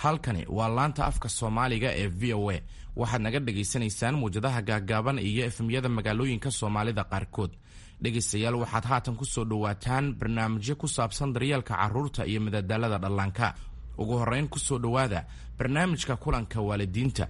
halkani waa laanta afka Soomaaliga ee VOA. waxaad naga dhageysanaysaan muujadaha gaagaaban iyo efemyada magaalooyinka Soomaalida qaarkood. dhegeystayaal waxaad haatan ku soo dhawaataan barnaamijyo ku saabsan daryeelka carruurta iyo madadaalada dhallaanka. ugu horeyn ku soo dhawaada barnaamijka kulanka waalidiinta.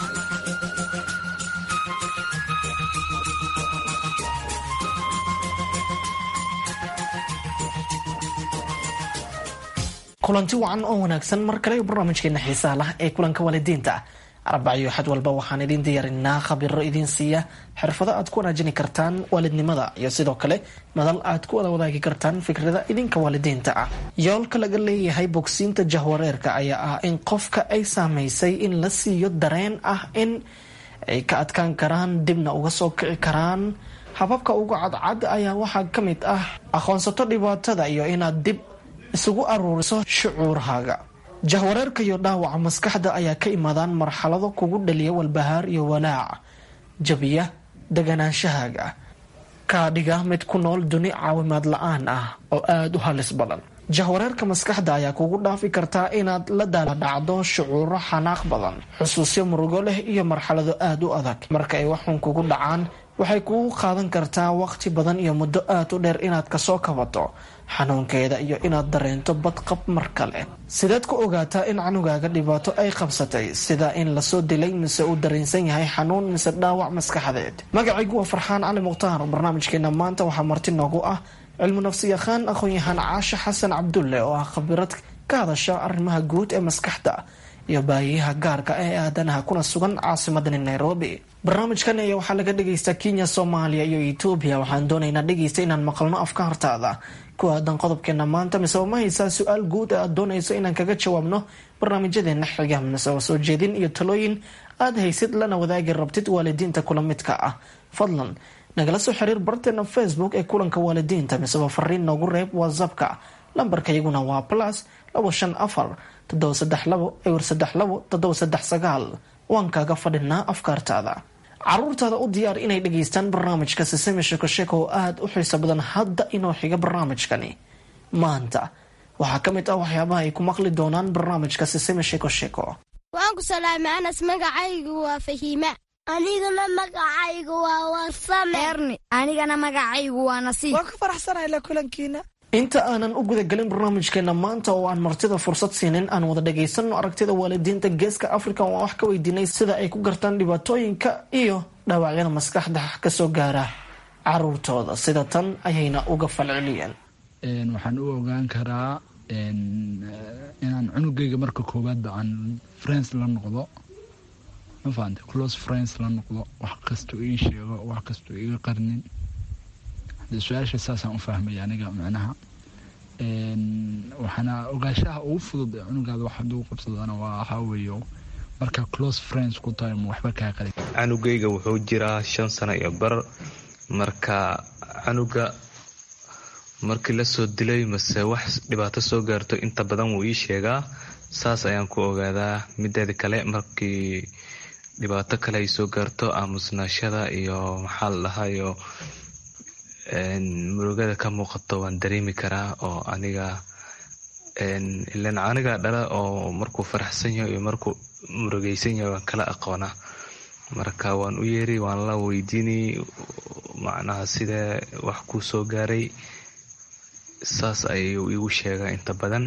kulanti wacan oo wanaagsan mar kale barnaamijkeena xiisaha leh ee kulanka waalidiinta. Arbacyo xad walba waxaan idin diyaarinaa khabiro idin siiya xirfado aad ku wanaajin kartaan waalidnimada iyo sidoo kale madal aad ku wada wadaagi kartaan fikrada idinka waalidiinta ah. yoolka laga leeyahay bogsiinta jahwareerka ayaa ah in qofka ay saameysay in la siiyo dareen ah in ay ka adkaan karaan dibna uga soo kici karaan. hababka ugu cadcad ayaa waxaa ka mid ah aqoonsato dhibaatada iyo inaad dib isugu aruuriso shucuurhaaga. jahwareerka iyo dhaawaca maskaxda ayaa ka imaadaan marxalado kugu dhaliya walbahaar iyo walaac, jabiya deganaanshahaaga, kaa dhiga mid ku nool duni caawimaad la-aan ah oo aada u halis badan. jahwareerka maskaxda ayaa kugu dhaafi kartaa inaad la dhacdo shucuuro xanaaq badan, xusuusyo murugo leh iyo marxalado aada u adag. marka ay waxun kugu dhacaan waxay kugu qaadan kartaa waqti badan iyo muddo aada u dheer inaad kasoo kabato xanuunkeeda iyo inaad dareento badqab mar kale. sideed ku ogaataa in canugaaga dhibaato ay qabsatay, sida in lasoo dilay mise uu dareensan yahay xanuun mise dhaawac maskaxdeed? magacaygu waa Farxaan Cali Mukhtaar. barnaamijkeena maanta waxaa marti noogu ah cilmu nafsiyaqaan aqoon-yahaan Caasha Xasan Cabdulle oo ah khabiirad ka hadasha arrimaha guud ee maskaxda iyo baahiyaha gaarka ee aadanaha kuna sugan caasimadani Nairobi. barnaamijkan ayaa waxaa laga dhagaystaa Kenya, Soomaaliya iyo Ethiopia. waxaan doonaynaa dhagaysta inaan maqalno afkaartaada ku aadan qodobkeena maanta, mise ma haysaa su-aal guud aad doonayso inaan kaga jawaabno barnaamijyadeena xiga, mise soo jeedin iyo talooyin aad haysid lana wadaagi rabtid waalidiinta kula midka ah? fadlan nagala soo xiriir barteena Facebook ee kulanka waalidiinta, mise fariin noogu reeb WhatsApp-ka. lambarka iyaguna waa +254 732 waan kaaga fadhinaa afkaartaada. caruurtaada u diyaar inay dhageystaan barnaamijka Sesame Sheko Sheko oo aada u xiiso badan. hadda inoo xiga barnaamijkani maanta waxaa ka mid ah waxyaabaha ay ku maqli doonaan barnaamijka Sesame Sheko Sheko. waan ku salaamay Anas, magacaygu waa Fahiima. anigana magacaygu waa Warsame. Erni, anigana magacaygu waa Nasiib. waan ka faraxsanahay la kulankiina. inta aanan u gudagelin barnaamijkeena maanta oo aan martida fursad siinin, aan wada dhagaysano aragtida waalidiinta geeska Afrika oo wax ka weydiinay sida ay ku gartaan dhibaatooyinka iyo dhaawacyada maskaxda kasoo gaara caruurtooda. sida tan ayayna uga falceliyeen. waxaan u ogaan karaa inaan cunugayga marka koowaad aan friends la noqdo, ma fahamtay, close friends la noqdo, wax kasta ii sheego, wax kasta iga qarnin. su-aasha saasaan u fahmay aniga macnaha. waxaana ogaashaha ugu fudud ee cunugaada wax hadduu qabsadana waxaa weeyo markaa close friends ku tahay waxba kaa qali. canugayga wuxuu jiraa 5 sano iyo bar. marka canuga markii la soo dilay mase wax dhibaato soo gaarto inta badan wuu ii sheegaa. saas ayaan ku ogaadaa. mideeda kale markii dhibaato kale ay soo gaarto aamusnaashada iyo maxaa la dhahayo murugada ka muuqato waan dareemi karaa. oo aniga dhala oo markuu faraxsan yahay iyo markuu murugaysan yahay waan kala aqoona. marka waan u yeeri, waan la weydiini macnaha sidee wax ku soo gaaray. saas ayuu igu sheegaa inta badan.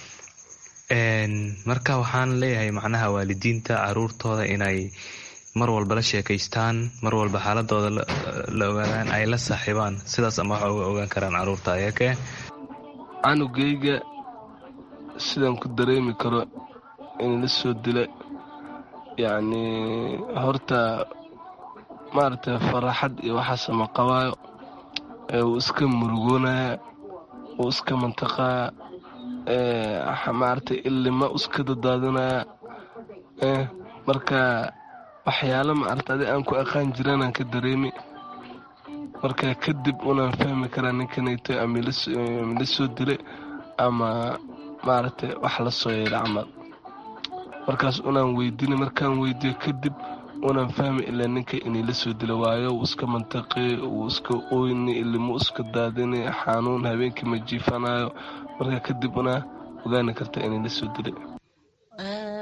marka waxaan leeyahay macnaha waalidiinta caruurtooda inay mar walba la sheekaystaan, mar walba xaaladooda la ogaadaan, ay la saaxiibaan. sidaas ama waxa uga ogaan karaan caruurta ayake. canugayga sidaan ku dareemi karo in la soo dila, yacni horta maaragtay faraxad iyo waxaas ma qabaayo. wuu iska murugoonaya, wuu iska mantaqaa, maaragtay ilima iska dadaadinaya. marka waxyaalo maaragta adi aan ku aqaan jiranaan ka dareemi. marka kadib unaan fahmi karaa ninkanayto ama la soo dilay ama maaragtay wax la soo yeelay camal. markaas unaan weydiini, markaan weydiiyo kadib unaan fahmi ilaa ninka inay la soo dila waayo. wuu iska mantaqi, wuu iska oyni, ilimo iska daadini, xanuun habeenkii ma jiifanayo. marka kadib unaa ogaani karta inay la soo dilay.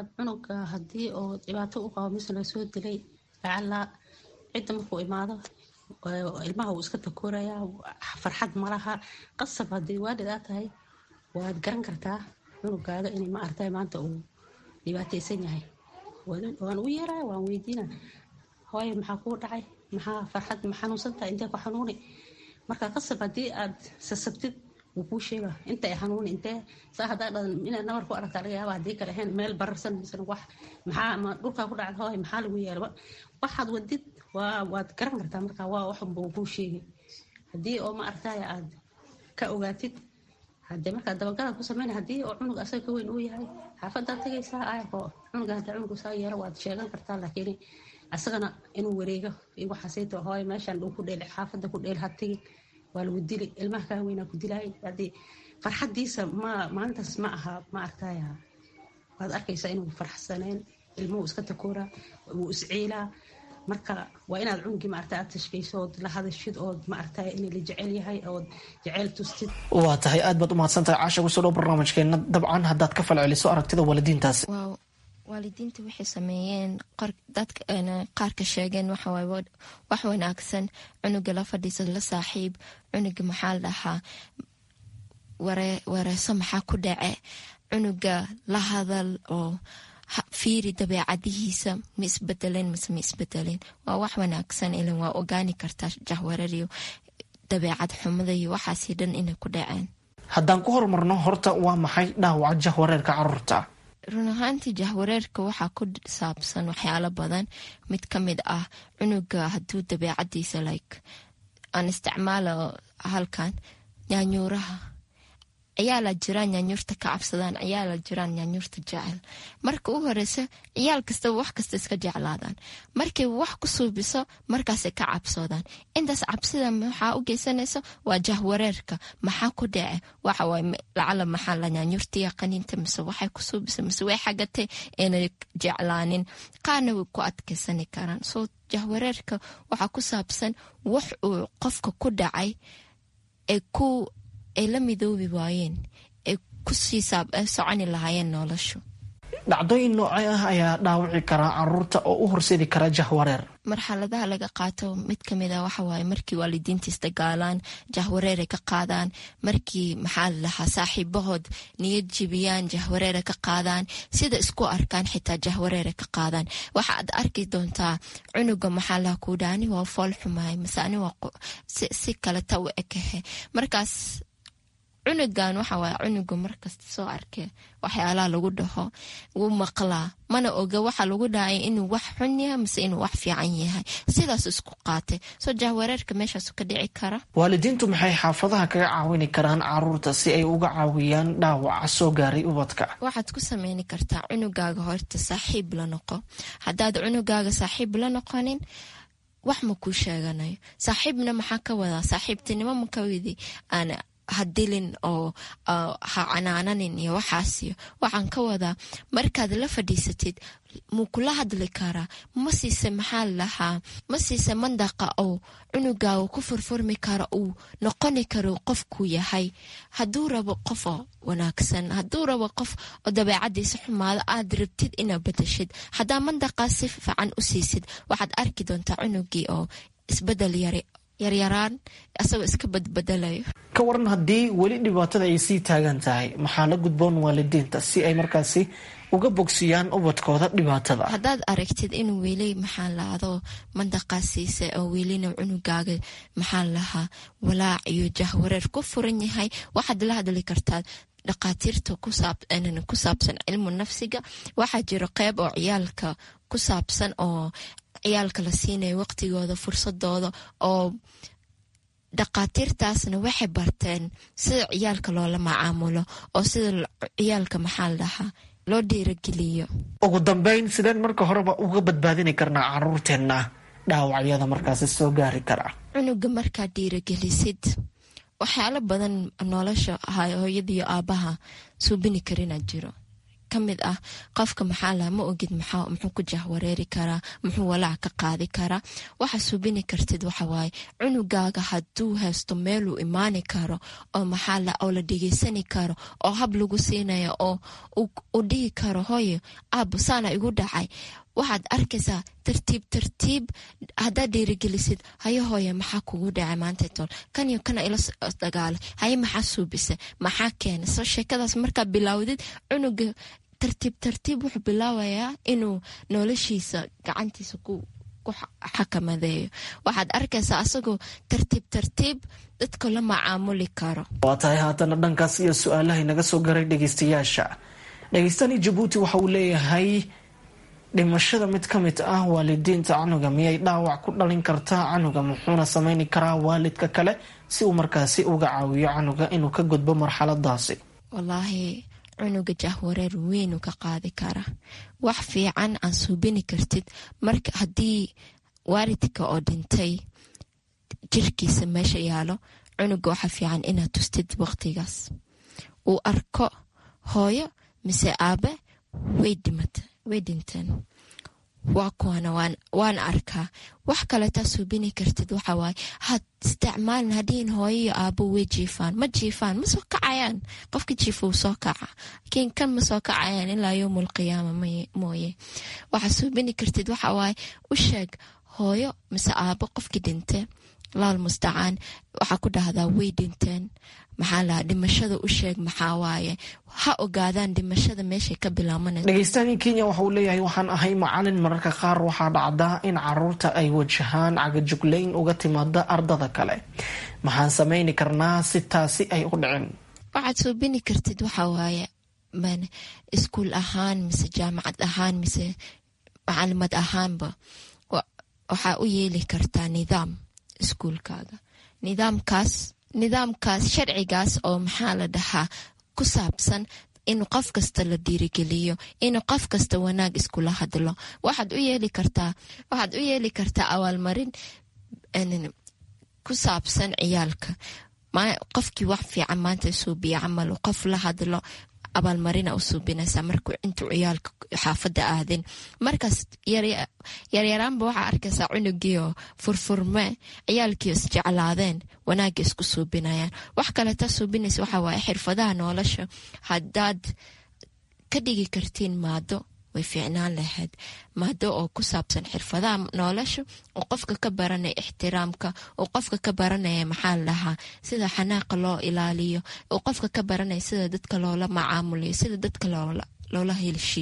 cunuga haddii oo dhibaato u qabo mise lasoo dilay lacala cidda markuu imaado ilmaha uu iska takooraya farxad malaha qasab haddii waalid aad tahay waad garan kartaa cunugaaga inay ma artay maanta uu dhibaataysan yahay waan u yeeraya waan weydiina hooye maxaa kuu dhacay maxaa farxad ma xanuunsantahay intee ku xanuuni marka qasab haddii aad sasabtid wuu kuu sheega inta ay xanuuni intee saa haddaa dhadan inaad nabar ku aragtaa laga yaaba haddii kale ahayn meel bararsan misana wax maxaa ma dhulkaa ku dhacda hooye maxaa lagu yeelba waxaad wadid waad garan kartaa marka waa waxunba uu kuu sheegay haddii oo ma artaya aad ka ogaatid haddee markaa dabagalaad ku sameyna haddii oo cunug asaga ka weyn uu yahay xaafadaad tagaysaa ayako cunuga hadda cunugu saa yeelo waad sheegan kartaa laakiin asagana inuu wareego waxaasayto hooye meeshaan dhuu ku dheel xaafada ku dheel ha tegin waa lagu dili ilmaha kaa weynaa ku dilaay haddii farxadiisa maalintaas ma aha ma artaya waad arkaysaa inuu farxsaneen ilmuhu iska takooraa wuu isciilaa marka waa inaad cunugii maarta aad tashkayso ood la hadashid ood maartay in la jecel yahay ood jecel tustid. waa tahay aad baad u mahadsantahay caasha kusoo dhow barnaamijkeena dabcan haddaad ka falceliso aragtida waalidiintaas. waalidiinta waxay sameeyeen dadka qaarka sheegeen waxawaaye wax wanaagsan cunuga la fadhiisad la saaxiib cunuga maxaa la dhahaa wareeso maxaa ku dhace cunuga la hadal oo fiiri dabeecadihiisa ma isbedeleen mise ma isbedeleen waa wax wanaagsan ilan waa ogaani kartaa jahwarariyo dabeecad xumada iyo waxaasi dhan inay ku dhaceen. haddaan ku horumarno horta waa maxay dhaawaca jahwareerka caruurta? run ahaantii jahwareerka waxaa ku saabsan waxyaalo badan mid ka mid ah cunuga hadduu dabeecadiisa aan isticmaalo halkan nyaanyuuraha ciyaala jiraan nyaanyuurta ka cabsadaan ciyaala jiraan nyaanyuurta jecel marka u horeysa ciyaal kastaba wax kasta iska jeclaadaan markay wax ku suubiso markaasay ka cabsoodaan intaas cabsida maxaa u geysanaysa waa jahwareerka maxaa ku dhace waxa waay lacala maxaa la nyaanyuurtiya qaniinta mise waxay ku suubisa mise way xagatay inay jeclaanin qaarna way ku adkaysani karaan soo jahwareerka waxaa ku saabsan wax uu qofka ku dhacay ay la midoobi waayeen ay ku sii soconi lahaayeen noloshu. dhacdooyin noocee ah ayaa dhaawici karaa caruurta oo u horseedi kara jahwareer? marxaladaha laga qaato mid ka mid a waxa waaye markii waalidiinta isdagaalaan jahwareeray ka qaadaan markii maxaa la lahaa saaxiibahood niyad jibiyaan jahwareeray ka qaadaan sida isku arkaan xitaa jahwareeray ka qaadaan waxaad arki doontaa cunuga maxaa laha kuu dhaani waa fool xumaay mise ani waa si kaleta u ekahe markaas cunugan waxa waaye cunuga markasta soo arkee waxyaalaha lagu dhaho wuu maqlaa mana oga waxa lagu dhacay inuu wax xun yahay mise inuu wax fiican yahay sidaas isku qaatay soo jahwareerka meeshaas ka dhici kara. waalidiintu maxay xaafadaha kaga caawini karaan caruurta si ay uga caawiyaan dhaawaca soo gaaray ubadka? waxaad ku sameyni kartaa cunugaaga horta saaxiib la noqo haddaad cunugaaga saaxiib la noqonin wax ma kuu sheeganayo saaxiibna maxaa ka wadaa saaxiibtinimo ma ka widi ana hadilin oo ha canaananin iyo waxaasiyo waxaan ka wadaa markaad la fadhiisatid muu kula hadli karaa ma siise maxaa lahaa ma siise mandaqa oo cunugaaga ku furfurmi kara uu noqoni karo qofkuu yahay hadduu rabo qof oo wanaagsan hadduu rabo qof oo dabeecadiisa xumaado aad rabtid inaad badashid haddaa mandaqaa si fiican u siisid waxaad arki doontaa cunugii oo isbedel yaryaraan asagoo iska badbedelayo. ka waran haddii weli dhibaatada ay sii taagan tahay maxaa la gudboon waalidiinta si ay markaasi uga bogsiyaan ubadkooda dhibaatada? haddaad aragtid inuu weli maxaa laado mandaqaasiisa oo welina cunugaaga maxaa lahaa walaac iyo jahwareer ku furan yahay waxaad la hadli kartaa dhaqaatiirta ku saabsan cilmu nafsiga waxaa jiro qeyb oo ciyaalka ku saabsan oo ciyaalka la siinayo waqtigooda fursadooda oo dhaqaatiirtaasna waxay barteen sida ciyaalka loola macaamulo oo sida ciyaalka maxaa la dhahaa loo dhiirageliyo. ugu dambeyn sideen marka horeba uga badbaadini karnaa caruurteenna dhaawacyada markaasi soo gaari kara? cunuga markaad dhiiragelisid waxyaalo badan nolosha hooyada iyo aabaha suubini karina jiro kamid ah qofka maxaa la ma ogid muxuu ku jahwareeri karaa muxuu walaac ka qaadi karaa waxa subini kartid waxa waaye cunugaaga haduu haysto meel uu imaani karo oo maxaa la oo la dhigeysani karo oo hab lagu siinayo oo u dhigi karo hooyo aabo sana igu dhacay waxaad arkaysaa tartiib haddaad dhiirigelisid hayo hooye maxaa kugu dhacay maanta tol kan iyo kana ila dagaala haye maxaa suubisa maxaa keena soo sheekadaas markaa bilaawdid cunuga tartiib wuxuu bilaabayaa inuu noloshiisa gacantiisa ku xakamadeeyo waxaad arkaysaa asagoo tartiib dadka la macaamuli karo waa tahay haatana dhankaas iyo su-aalaha inaga soo garay dhegeystayaasha dhegeystani Jabuuti waxa uu leeyahay dhimashada mid ka mid ah waalidiinta canuga miyay dhaawac ku dhalin kartaa canuga muxuuna samayni karaa waalidka kale si uu markaasi uga caawiyo canuga inuu ka gudbo marxaladaasi wallaahi cunuga jahwareer weyn uu ka qaadi karaa wax fiican aan suubini kartid marka haddii waalidka oo dhintay jirkiisa meesha yaalo cunuga waxa fiican inaad tustid waqtigaas uu arko hooyo mise aabe way dhinteen waa kuwana waan arkaa wax kale taa suubini kartid waxa waaye had isticmaalin hadhiin hooyo iyo aabo way jiifaan ma soo kacayaan qofka jiifa uu soo kaca laakiin kan ma soo kacayaan ilaa yowmul qiyaama mooye waxa suubini kartid waxa waaye u sheeg hooyo mise aabo qofkii dhintay laal mustacaan waxaa ku dhahdaa way dhinteen maxaa la dhimashada u sheeg maxaa waaye ha ogaadaan dhimashada meeshay ka bilaabanayso dhegeystaani Kenya waxa uu leeyahay waxaan ahay macallin mararka qaar waxaa dhacda in caruurta ay wajahaan cagajugleyn uga timaada ardada kale maxaan sameeyni karnaa si taasi ay u dhicin waxaad suubini kartid waxa waaye man iskuul ahaan mise jaamacad ahaan mise macallimad ahaanba waxaa u yeeli kartaa nidaam iskuulkaaga nidaamkaas sharcigaas oo maxaa la dhahaa ku saabsan inuu qof kasta la dhiirigeliyo inuu qof kasta wanaag iskula hadlo waxaad u yeeli kartaa abaalmarin ku saabsan ciyaalka qofkii wax fiican maanta suubiya camal qof la hadlo abaalmarina u suubinaysaa markuu intuu ciyaalka xaafadda aadin markaas yaryaraanba waxaa arkaysaa cunugiioo furfurme ciyaalkiio isjeclaadeen wanaagga isku suubinayaan wax kaleta suubinaysa waxaa waaye xirfadaha nolosha haddaad ka dhigi kartiin maado way fiicnaan lahayd maado oo ku saabsan xirfadaha nolosha oo qofka ka baranaya ixtiraamka oo qofka ka baranaya maxaa la dhahaa sida xanaaqa loo ilaaliyo oo qofka ka baranaya sida dadka loola macaamuliyo sida dadka loola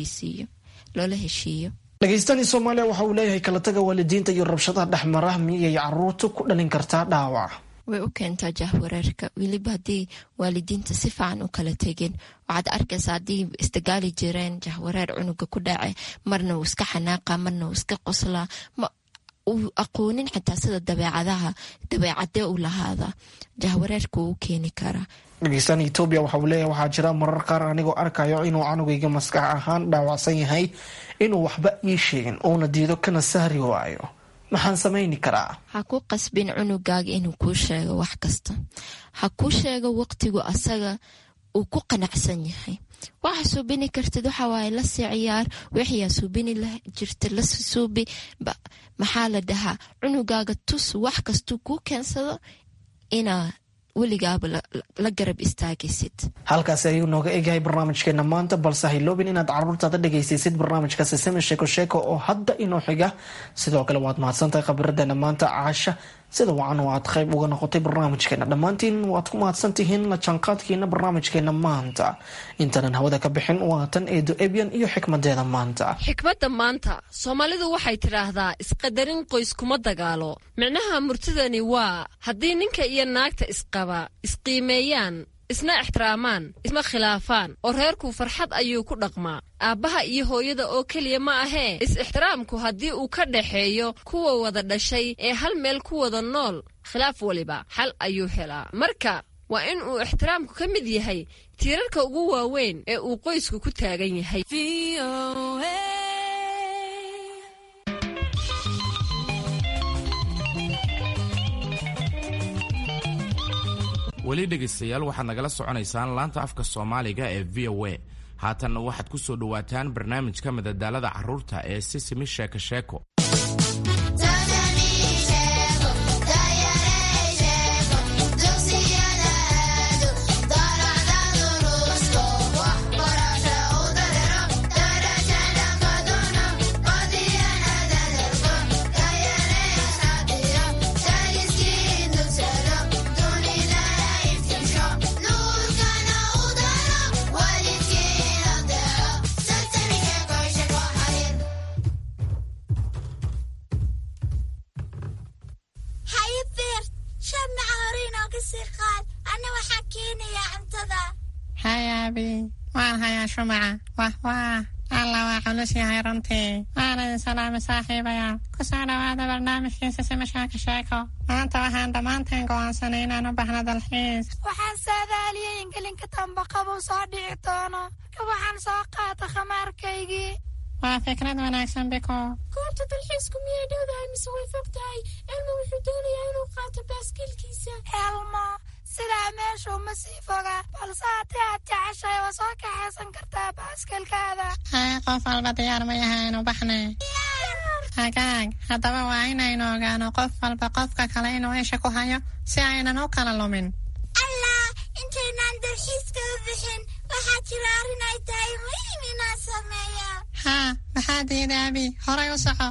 heshiiyo dhageystani Soomaaliya waxa uu leeyahay kala taga waalidiinta iyo rabshadaha dhexmara miyay caruurtu ku dhalin kartaa dhaawac way u keentaa jahwareerka weliba haddii waalidiinta si fiican u kala tegin waxaad arkaysaa haddii isdagaali jireen jahwareer cunuga ku dhacay marna uu iska xanaaqa marna uu iska qoslaa uu aqoonin xitaa sida dabeecadee u lahaada jahwareerka uu keeni karaa dhageystani Ethiopia waxa uu leeyahay waxaa jira marar qaar anigoo arkayo inuu canugayga maskax ahaan dhaawacsan yahay inuu waxba ii sheegin uuna diido kana sahri waayo maxaan samayni karaa ha ku qasbin cunugaaga inuu kuu sheego wax kasta ha kuu sheego waqtigu asaga uu ku qanacsan yahay waxa suubini kartid waxa waaye la sii ciyaar wixii suubini la jirta la suubi maxaa la dhahaa cunugaaga tus wax kastuu kuu keensado inaa weligaaba la garab istaagaysid halkaasi ayuu nooga egahay barnaamijkeena maanta balse hayloobin inaad caruurtaada dhegaysiisid barnaamijka Sesame Sheeko oo hadda inoo xiga sidoo kale waad mahadsantahay khabiradana maanta Caasha sida wacan waad qayb uga noqotay barnaamijkeena dhammaantiin waad ku mahadsantihiin la jaanqaadkiina barnaamijkeena maanta intanan hawada ka bixin waatan Eedo Ebian iyo xikmadeeda maanta xikmadda maanta Soomaalidu waxay tiraahdaa isqadarin qoys kuma dagaalo macnaha murtidani waa haddii ninka iyo naagta isqaba isqiimeeyaan isna ixtiraamaan isma khilaafaan oo reerku farxad ayuu ku dhaqmaa aabbaha iyo hooyada oo keliya ma ahee is-ixtiraamku haddii uu ka dhaxeeyo kuwa wada dhashay ee hal meel ku wada nool khilaaf waliba xal ayuu helaa marka waa in uu ixtiraamku ka mid yahay tiirarka ugu waaweyn ee uu qoysku ku taagan yahay weli dhegaystayaal waxaad nagala soconaysaan laanta afka Soomaaliga ee VOA haatanna waxaad ku soo dhowaataan barnaamijka madadaalada carruurta ee sisimi sheeko sheeko. shumaca wah alla waa culus yahay runtii waana salaame saaxiibayaal ku soo dhawaada barnaamijkiisa sima sheeko sheeko. maanta waxaan dhammaanteen go'aansanay inaan u baxno dalxiis. waxaan saadaaliyey in gelinka damba qabow soo dhici doono waxaan soo qaata khamaarkaygii. waa fikrad wanaagsan biko. goobta dalxiisku miyay dhowdahay mise way fog tahay? elmo wuxuu doonayaa inuu qaato baaskiilkiisa. elmo sidaa meeshuu ma sii foga balse haddii aad jeceshay waa soo kaxaysan kartaa baaskiilkaada. qof walba diyaar ma yahay inu baxne? hagaag haddaba waa inaynu ogaano qof walba qofka kale inuu isha ku hayo si aynan u kala lumin. allah intaynaan dalxiiska u bixin waxaa jira arrin ay tahay muhiim inaan sameeya. haa maxaa diida abi horay u soco.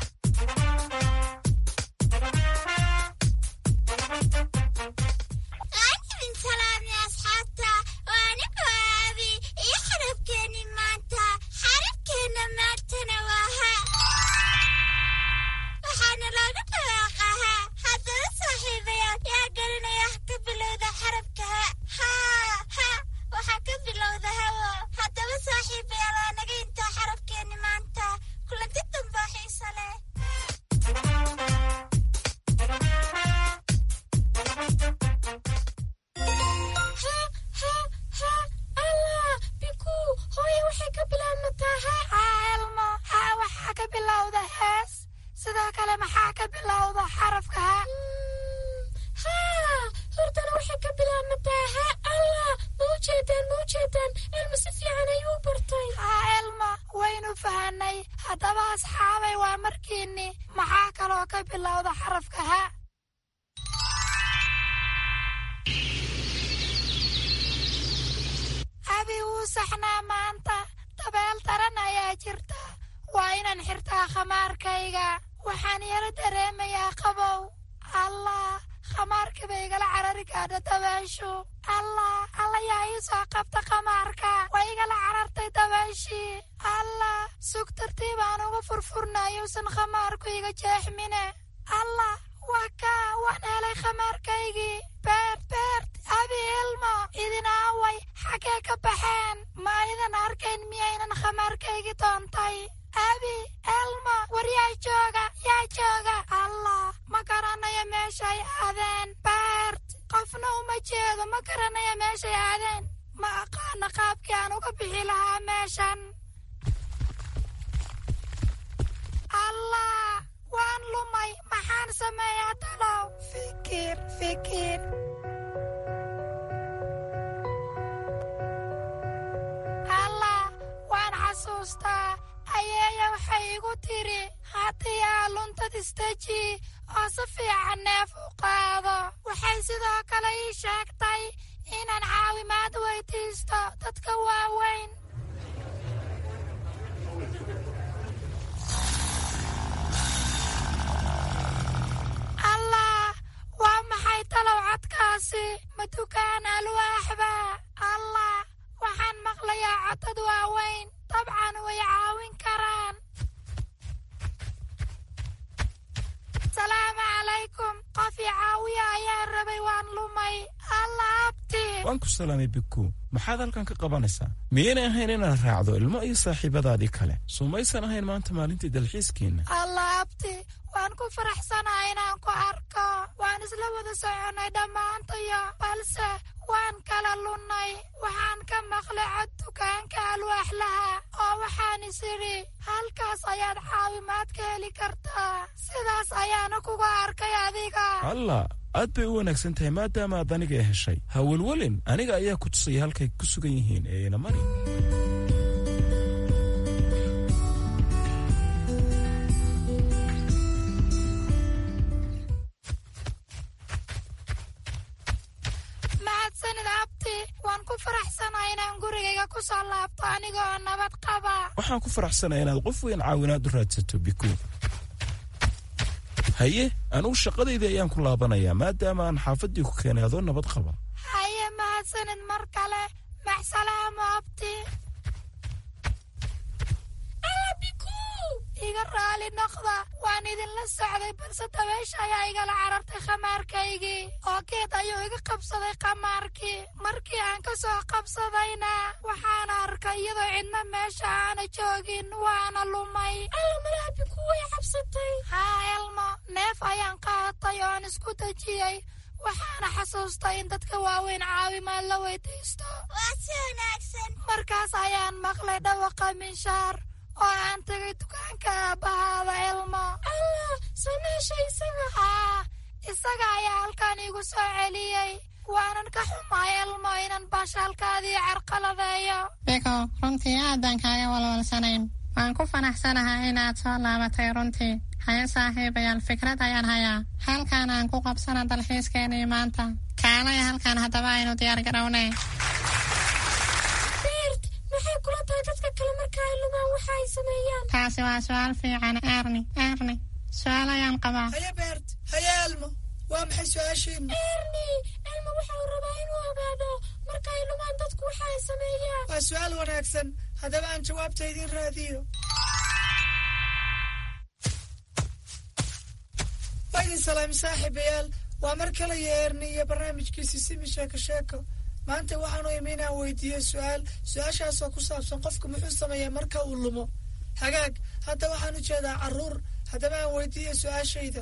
haddaba asxaabay waa markiinni maxaa kaloo ka bilowda xarafka ha. abi wuu saxnaa maanta dabeel daran ayaa jirta waa inaan xirtaa khamaarkayga waxaan yaro dareemayaa qabow. allah khamaarka bay igala carari gaadha dabeeshu. allah yaa ii soo qabta khamaarka waa igala carartay dabeeshii. allah sug tartiib aan uga furfurnayuusan khamaarku iga jeexmine. allah waan helay khamaarkaygii. beert abi ilmo idin aaway xaggee ka baxeen ma idan arkayn miyaynan khamaarkaygii doontay. abi elmo war yaa jooga allah ma garanayo meeshay aadeen. beert qofna uma jeedo ma garanayo meeshay aadeen ma aqaana qaabkii aan uga bixi lahaa meeshan. allah waan lumay maxaan sameeyaa talow. fikir allah waan xasuustaa ayeeya waxay igu tiri haddii aa luntad istaji oo si fiican neef u qaado. waxay sidoo kale ii sheegtay inaan caawimaad weydiisto dadka waaweyn. allah waa maxay talow codkaasi ma dukaan alwaaxba. allah waxaan maqlayaa codad waaweyn dabcan way caawin karaan. salaamu calaykum qof i caawiya ayaa rabay waan lumay. allah abti waan ku salaamay biku maxaad halkan ka qabanaysaa? miyaynay ahayn inaad raacdo ilmo iyo saaxiibadaadii kale soo maysan ahayn maanta maalintii dalxiiskiina? allah abti waan ku faraxsanahay inaan ku arko waan isla wada soconay dhammaantayo balse waan kala lunnay. waxaan ka maqlay cod dukaanka alwaaxlaha oo waxaan is idhi halkaas ayaad caawimaad ka heli kartaa sidaas ayaana kuga arkay adiga. allah aad bay u wanaagsan tahay maadaama aad aniga heshay ha welwelin aniga ayaa ku tusaya halkay ku sugan yihiin ee ina mari. waxaan ku faraxsanahay inaad qof weyn caawinaad u raadsato biko. haye anugu shaqadayda ayaan ku laabanayaa maadaama aan xaafaddii ku keenay adoo nabad qaba. haye mahadsanid mar kale. maxsalaamo abti. iga raali noqda, waan idinla socday balse dabeesha ayaa igala carartay khamaarkaygii oo geed ayuu iga qabsaday khamaarkii. markii aan ka soo qabsadayna waxaan arkay iyadoo cidna meesha aana joogin, waana lumay. malaha biku way cabsatay. haa elmo, neef ayaan qaadatay oo aan isku dejiyey, waxaana xasuustay in dadka waaweyn caawimaad la weydiisto. waa si wanaagsan. markaas ayaan maqlay dhawaqa minshaar oo aan tagay dukaanka aabbahaada elmo. soo meesha isaga? haa, isaga ayaa halkan igu soo celiyey. waanan ka xumaay elmo inan baashaalkaadii carqaladeeyo. biko, runtii aadaan kaaga walwalsanayn. waan ku fanaxsanahay inaad soo laabatay runtii. haye saaxiibayaal, fikrad ayaan hayaa. halkaan aan ku qabsana dalxiiskeenii maanta. kaalaya halkaan haddaba aynu diyaar garownay. maxay kula tahay dadka kale marka ay lumaan waxa ay sameeyaan? taasi waa su-aal fiican. erni su-aal ayaan qabaa. haye beert, haye elmo, waa maxay su-aashiinu? elmo waxa uu rabaa inuu ogaado marka ay lumaan dadku waxa ay sameeyaan. waa su-aal wanaagsan, haddaba aan jawaabta idin raadiyo. waa idin salaami saaxiibayaal, waa mar kale iyo erni iyo barnaamijkiisi simi sheeko sheeko. maanta waxaanu imi inaan weydiiyo su-aashaasoo ku saabsan qofku muxuu sameeyaa marka uu lumo. hagaag, hadda waxaan u jeedaa carruur, haddaba aan weydiiyo su-aashayda.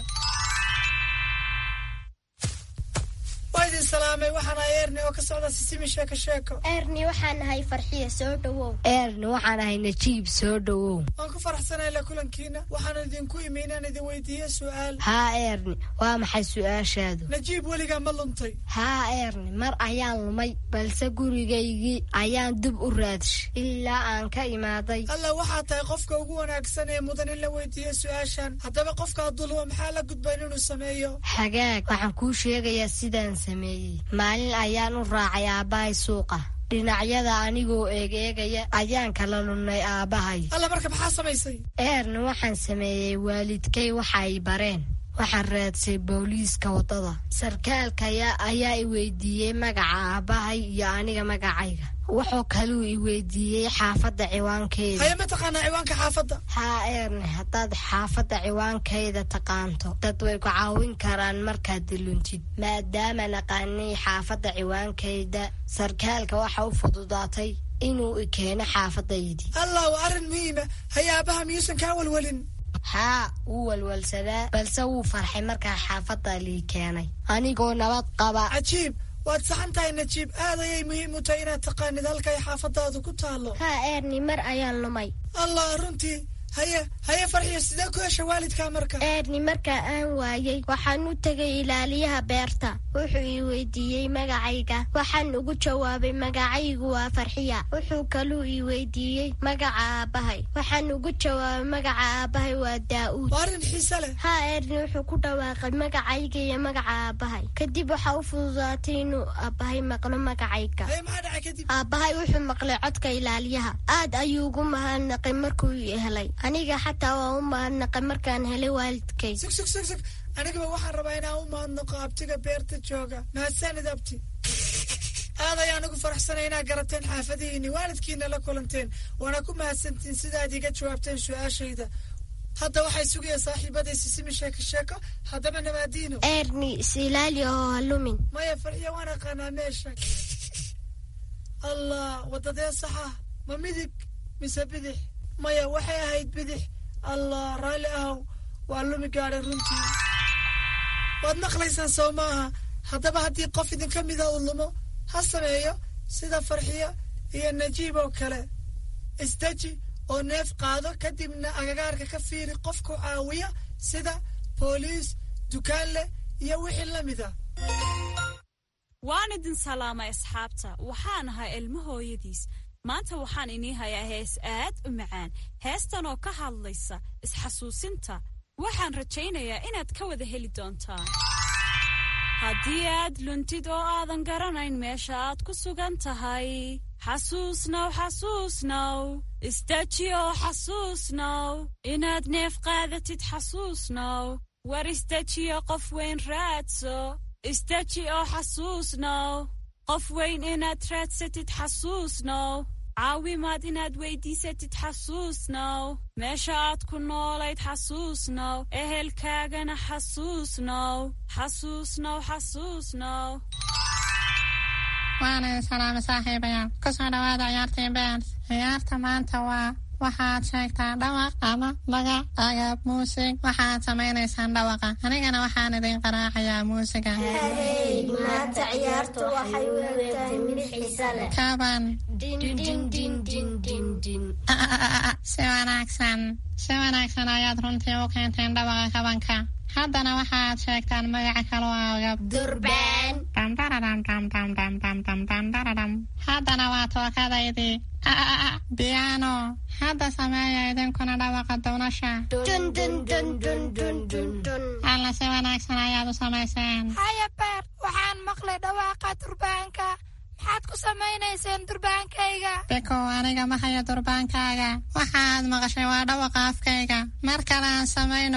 waa idin salaamay, waxaan ahay erni oo ka socda sisimi sheeko sheeko. erni waxaan ahay farxiya, soo dhowow. erni waxaan ahay najiib, soo dhowow. waan ku faraxsanahay la kulankiina, waxaan idinku imi inaan idin weydiiyo su-aal. haa erni, waa maxay su-aashaadu? najiib, weligaa ma luntay? haa erni, mar ayaan lumay, balse gurigaygii ayaan dib u raadshay ilaa aan ka imaaday. alla, waxaa tahay qofka ugu wanaagsan ee mudan in la weydiiyo su-aashan. haddaba qofka hadduu lumo maxaa la gudban inuu sameeyo? hagaag, waxaan kuu sheegayaa sidaan sameeyey. maalin ayaan u raacay aabbahay suuqa. dhinacyada anigoo eegeegaya ayaan kala lunnay aabbahay. alla, marka maxaa samaysay? erni waxaan sameeyey waalidkay waxay bareen. waxaan raadsay booliiska waddada. sarkaalka ayaa i weydiiyey magaca aabbahay iyo aniga magacayga. wuxuu kaluu i weydiiyey xaafadda ciwaankeeda. haye ma taqaanaa ciwaanka xaafadda? haa erni, haddaad xaafadda ciwaankeeda taqaanto dad way ku caawin karaan markaad diluntid. maadaama naqaanay xaafadda ciwaankeyda, sarkaalka waxa u fududaatay inuu i keeno xaafadaydii. allah, waa arrin muhiima. haye aabbaha miyuusan kaa walwalin? haa, wuu walwalsadaa, balse wuu farxay markaa xaafadda lii keenay anigoo nabad qaba. cajiib, waad saxan tahay najiib. aad ayay muhiim u tahay inaad taqaanid halkay xaafadaadu ku taalo. haa erni, mar ayaan lumay. allah, runtii. haye farxiyo, sidee ku hesha waalidkaa marka? erni, markaa aan waayey waxaan u tegay ilaaliyaha beerta. wuxuu ii weydiiyey magacayga. waxaan ugu jawaabay magacaygu waa farxiya. wuxuu kaluu ii weydiiyey magaca aabbahay. waxaan ugu jawaabay magaca aabbahay waa daa'uud. waa arrin xiise leh. haa erni, wuxuu ku dhawaaqay magacayga iyo magaca aabbahay. kadib waxaa u fududaatay inuu aabbahay maqlo magacayga. haye maxaa dhacay kadib? aabbahay wuxuu maqlay codka ilaaliyaha. aad ayuu ugu mahadnaqay markuu ii helay. aniga xataa waa u mahadnaqay markaan helay waalidkay. sug anigaba waxaan rabaa inaan u mahadnaqo abtiga beerta jooga. mahadsanid abti. aad ayaan ugu faraxsanay inaad garateen xaafadihiinni, waalidkiina la kulanteen. waana ku mahadsantiin sidaad iga jawaabteen su-aashayda. hadda waxay sugaya saaxiibaday sisimi sheeko sheeko. haddaba nabaadiino. erni, is ilaali oo ha lumin. maya farxiya, waan aqaanaa meesha. allah, waddadee saxa? ma midig mise bidix? maya, waxay ahayd bidix. allah, raalli ahow, waa lumi gaadhay runtii. waad maqlaysaan soo maaha? haddaba haddii qof idinka mida uu lumo, ha sameeyo sida farxiyo iyo najiib oo kale. isdeji oo neef qaado, kadibna agagaarka ka fiiri qofku caawiya sida booliis, dukaanle iyo wixii la mida. waan idin salaamay asxaabta. waxaan ahaa ilmo hooyadiis. maanta waxaan inii hayaa hees aad u macaan. heestan oo ka hadlaysa isxasuusinta. waxaan rajaynayaa inaad ka wada heli doontaan. haddii aad luntid oo aadan garanayn meesha aad ku sugan tahay, xasuusnow xasuusnow istaji oo xasuusnow inaad neef qaadatid xasuusnow war istajiyo qof weyn raadso istaji oo xasuusnow qof weyn inaad raadsatid xasuusnow caawimaad inaad weydiisatid xasuusnow meesha aad ku noolayd xasuusnow ehelkaagana xasuusnow xasuusnow xasuusnow waana salaamo saaxiibayaal kusoo dhawaada ciyaartii beers ciyaarta maanta waxaad sheegtaa dhawaq ama magac agab muusig waxaad samaynaysaan dhawaqa anigana waxaan idin qaraacayaa muusiga maanta ciyaartu waxay u egtahay mid xiisa leh kaban si wanaagsan ayaad runtii u keenteen dhawaqa kabanka haddana waxaad sheegtaan magaca kaloo agab durbaan haddana waa tookadaydii biyaano hadda sameeya idinkuna dhawaqa downasha alla si wanaagsan ayaad u samayseen haya beer waxaan maqlay dhawaaqa durbaanka maxaad ku samaynayseen durbaankayga biko aniga ma hayo durbaankaaga waxaad maqashay waa dhawaqa afkayga mar kale aan samayno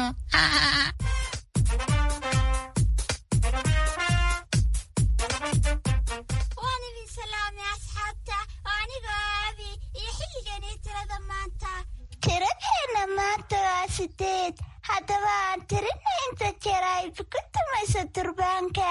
waan idin salaamay asxaabta anigoo abi iyo xilligani tirada maanta tiradeenna maanta waa 8 haddaba aan tirina inta jeer ay ku tumayso durbaanka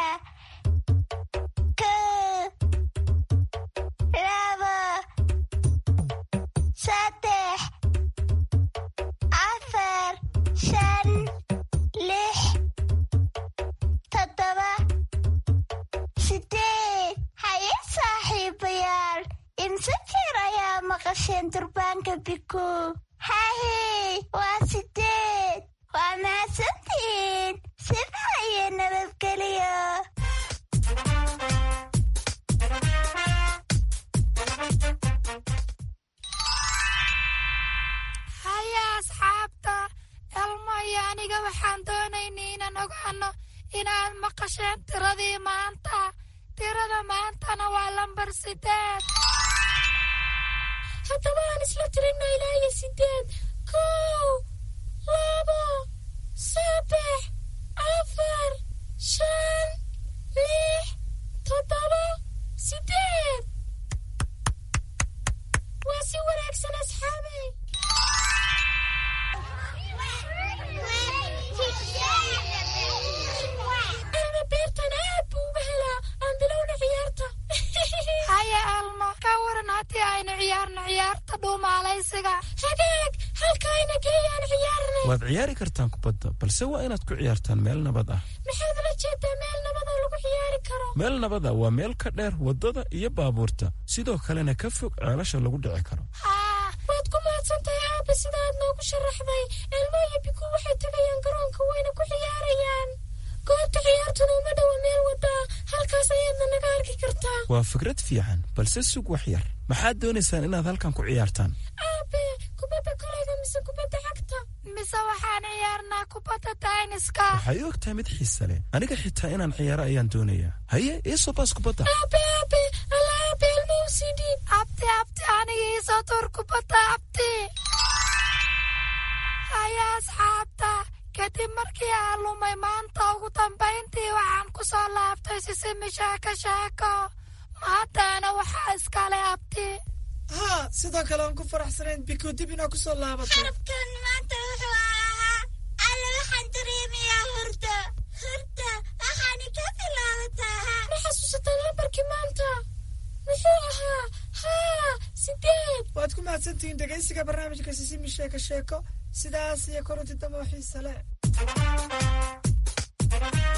8 haye saaxiibayaal imse jeer ayaa maqasheen durbaanka biku hahe waa 8 waa mahadsantihiin sidaa iyo nabadgeliyo haya asxaabta elmo iyo aniga waxaan doonaynay inaan ogaano inaad maqasheen tiradii maanta tirada maantana waa lambar 8 haddaba aan isla tirino ilaa iyo 8 1 2 3 4 5 6 7 8 waa si wanaagsan asxaabay beertan aad buu uga helaa aan bilowna ciyaarta haya almo ka waran haddii aynu ciyaarno ciyaarta dhuumaalaysiga hagaag halkaayna geeyaan ciyaarnay waad ciyaari kartaan kubadda balse waa inaad ku ciyaartaan meel nabad ah maxaad la jeedaa meel nabad oo lagu ciyaari karo meel nabad ah waa meel ka dheer waddada iyo baabuurta sidoo kalena ka fog ceelasha lagu dhici karo waad ku mahadsantahay aabe sidaad noogu sharaxday elmo iyo biku waxay tegayaan garoonka wayna ku ciyaarayaan goobta ciyaartuna uma dhowa meel wadaa halkaas ayaadna naga arki kartaa waa fikrad fiican balse sug wax yar maxaad doonaysaan inaad halkan ku ciyaartaan aabe kubadda kolayga mise kubadda cagta mise waxaan ciyaarnaa kubadda tainiska waxay og tahay mid xiisa leh aniga xitaa inaan ciyaaro ayaan doonayaa haye iisoo baas kubadda aabe aabe elmo u sii dhiib abti aniga iisoo tuur kubadda abti haya asxaabta kadib markii aan lumay maanta ugu dambayntii waxaan ku soo laabtay sisimi sheeko maantana waxaa iskale abti sidoo kale aan ku faraxsanayn biku dib inaa ku soo laabatay xarabkan maanta wuxuu ahaa alla waxaan dareemayaa hurda waxaani ka bilaabataa ma xasuusataan lambarkii maanta muxuu ahaa 8 waad ku mahadsantihiin dhegaysiga barnaamijka sisimi sheeko sidaas iyo koronti damo xiisa leh